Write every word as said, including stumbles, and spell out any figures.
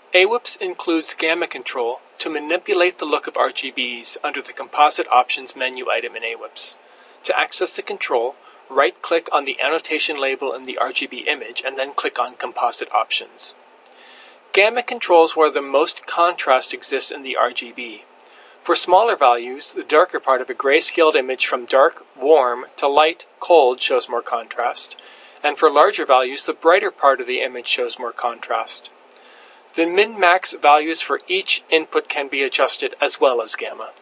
A W I P S includes gamma control to manipulate the look of R G Bs under the Composite Options menu item in A W I P S. To access the control, right-click on the annotation label in the R G B image and then click on Composite Options. Gamma controls where the most contrast exists in the R G B. For smaller values, the darker part of a grayscaled image from dark, warm to light, cold shows more contrast, and for larger values, the brighter part of the image shows more contrast. The min-max values for each input can be adjusted as well as gamma.